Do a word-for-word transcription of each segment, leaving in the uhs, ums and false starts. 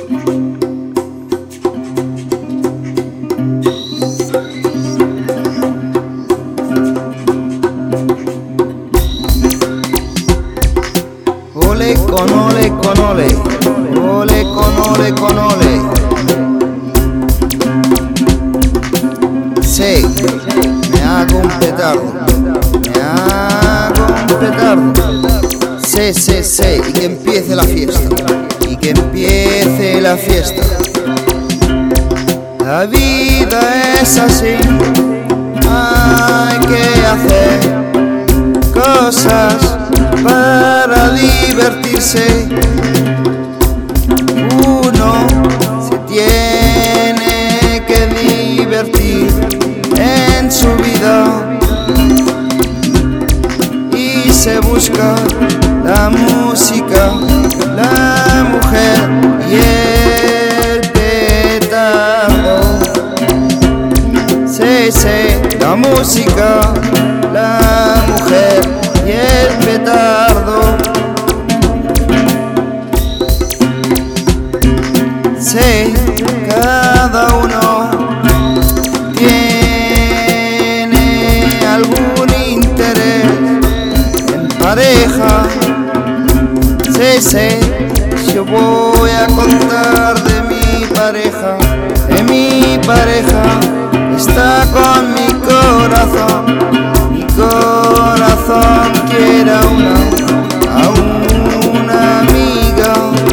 Ole con ole con ole, ole con ole con ole. Sí, me hago un petardo, me hago un petardo. Sí, sí, sí, y que empiece la fiesta, y que empiece la fiesta. La vida es así, hay que hacer cosas para divertirse. Uno se tiene que divertir en su vida y se busca la música, la mujer y el petardo. Sí, sí, la música, la mujer y el petardo. Sí, cada uno tiene algún interés en pareja. Sí, sí, yo voy a contar de mi pareja, de mi pareja. Está con mi corazón, mi corazón quiere a una, a una amiga,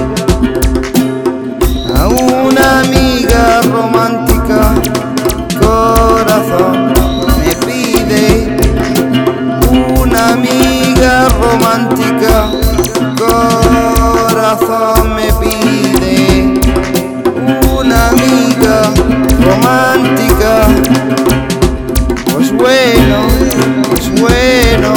a una amiga romántica. Corazón me pide una amiga romántica. Corazón me pide una amiga romántica. Pues bueno, pues bueno,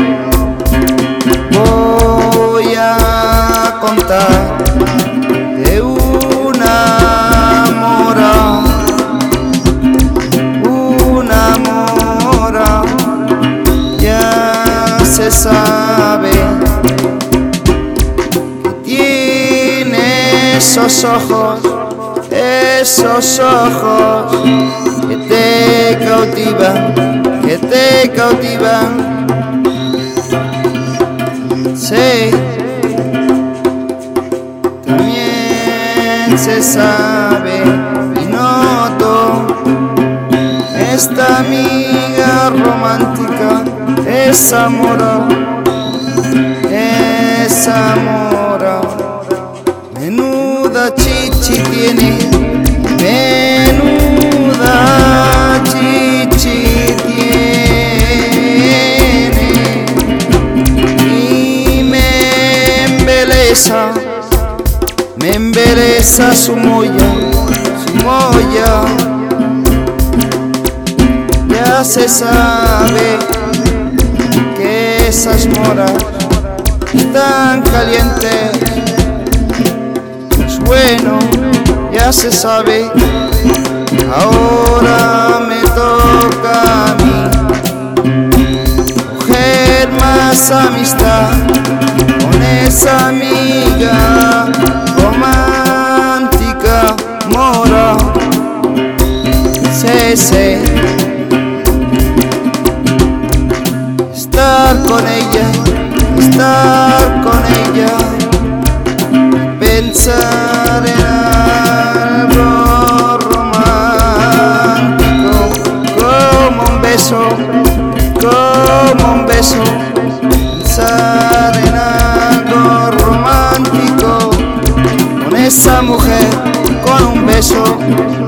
voy a contar de una mora, una mora. Ya se sabe que tiene esos ojos, esos ojos que te cautivan, que te cautivan. Sí, también se sabe y noto esta amiga romántica, esa mora, esa mora. Menuda chichi tiene, menuda chichi tiene, y me embelesa, me embelesa su molla, su molla. Ya se sabe que esas moras están calientes. Pues bueno, ya se sabe, ahora me toca a mí coger más amistad con esa amiga romántica mora. Sí, sí, estar con ella, estar con ella, pensar en algo romántico, como un beso, como un beso. Pensar en algo romántico con esa mujer, con un beso.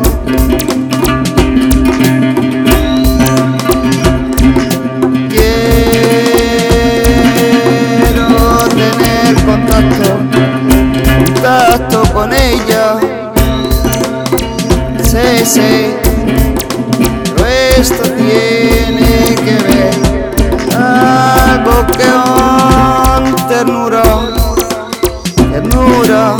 Contacto con ella. Sí, sí, pero esto tiene que ver algo que con ternura, ternura.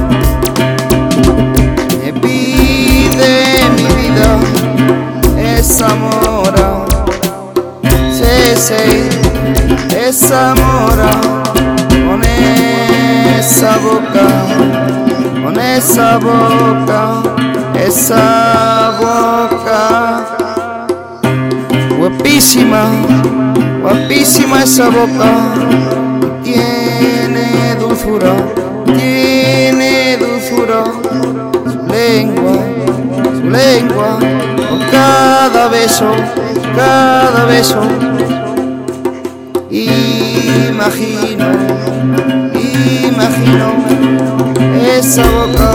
Me pide mi vida esa mora. Sí, sí, esa mora. Con esa boca, con esa boca, esa boca, guapísima, guapísima esa boca, tiene dulzura, tiene dulzura, su lengua, su lengua, con cada beso, cada beso, imagino, imagino esa boca,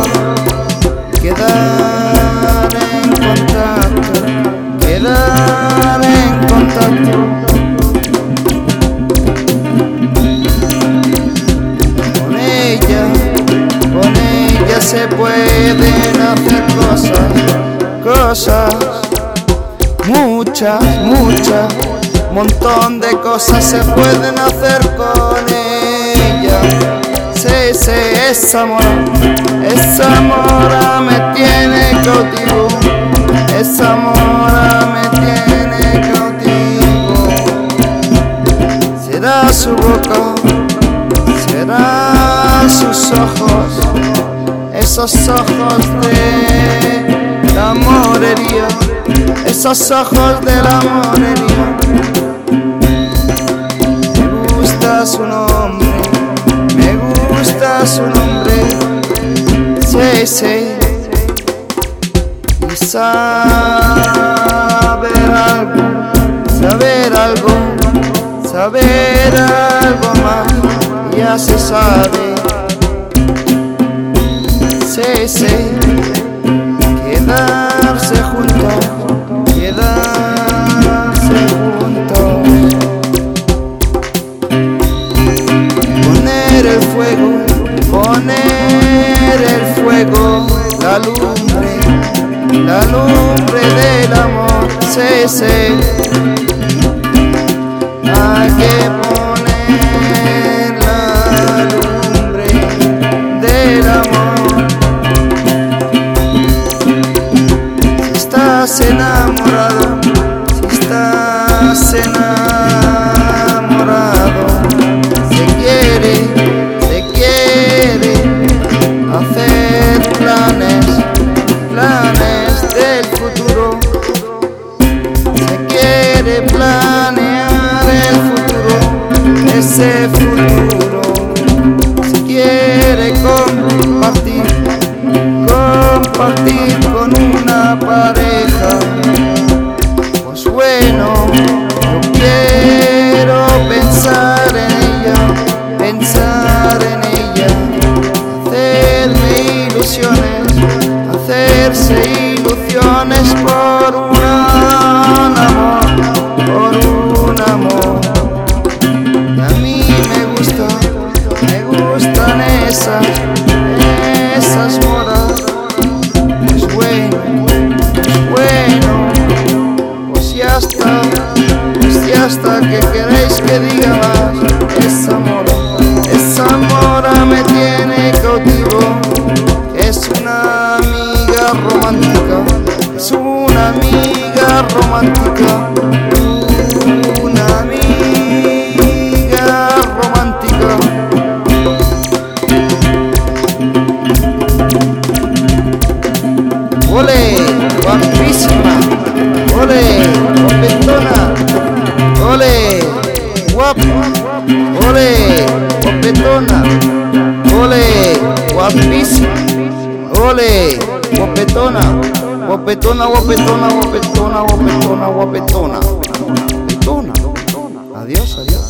quedar en contacto, quedar en contacto. Con ella, con ella se pueden hacer cosas, cosas, muchas, muchas, montón de cosas se pueden hacer con ella. Sí, sí, esa mora, esa mora me tiene cautivo, esa mora me tiene cautivo. Será su boca, será sus ojos, esos ojos de la morería, esos ojos de la morería. Me gusta su nombre, me gusta su nombre, sí, sí. Y saber algo, saber algo, saber algo más, ya se sabe, sí, sí. Quedarse juntos, quedarse juntos. Poner el fuego, poner el fuego, la lumbre, la lumbre del amor, sí, sí. Hay que poner la lumbre del amor. Si estás enamorado, si estás enamorado, se quiere, se quiere hacer planes, planes del futuro. Se quiere planear el futuro, ese futuro. Se quiere compartir, compartir con una pareja. Pues bueno, yo quiero pensar en ella, pensar en ella, hacerme ilusiones, hacerse ilusiones por un amor, por un amor. Y a mí me gusta, me gustan esas, esas moras. Pues bueno, pues bueno, pues ya está, pues ya está, que queréis que diga más. Esa mora, esa mora me tiene cautivo, es una amiga romántica, es una amiga romántica, una amiga romántica. Ole, guapísima, ole, guapetona, ole, guapa, ole, guapetona, ole, guapísima, ole, guapetona, guapetona, guapetona, guapetona, guapetona, guapetona, guapetona. Adiós, adiós.